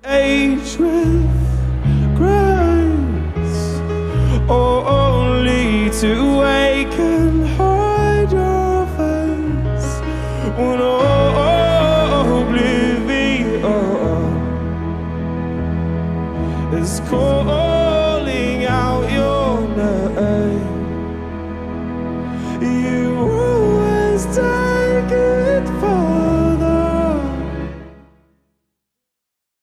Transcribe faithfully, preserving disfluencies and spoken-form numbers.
age with grace, or only to wake and hide your face when oblivion is calling out your name. You